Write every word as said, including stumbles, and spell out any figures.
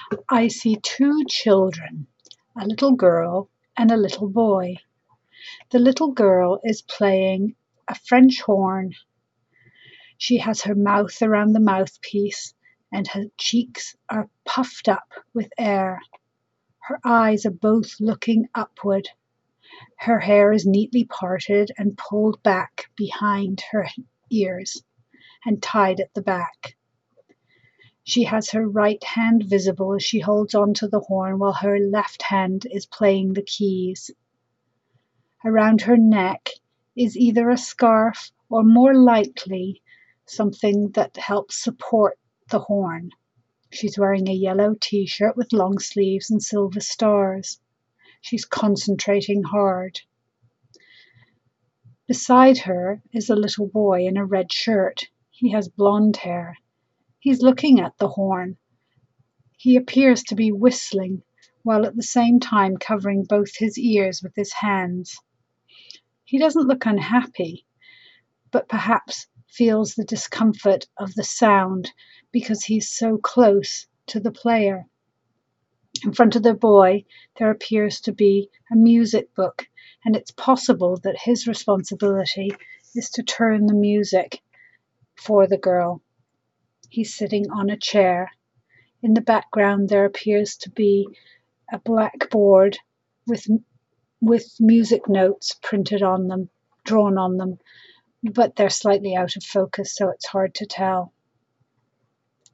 I see two children, a little girl and a little boy. The little girl is playing a French horn. She has her mouth around the mouthpiece and her cheeks are puffed up with air. Her eyes are both looking upward. Her hair is neatly parted and pulled back behind her ears and tied at the back. She has her right hand visible as she holds onto the horn while her left hand is playing the keys. Around her neck is either a scarf or more likely something that helps support the horn. She's wearing a yellow t-shirt with long sleeves and silver stars. She's concentrating hard. Beside her is a little boy in a red shirt. He has blonde hair. He's looking at the horn. He appears to be whistling, while at the same time covering both his ears with his hands. He doesn't look unhappy, but perhaps feels the discomfort of the sound because he's so close to the player. In front of the boy, there appears to be a music book, and it's possible that his responsibility is to turn the music for the girl. He's sitting on a chair. In the background, there appears to be a blackboard with with music notes printed on them, drawn on them, but they're slightly out of focus, so it's hard to tell.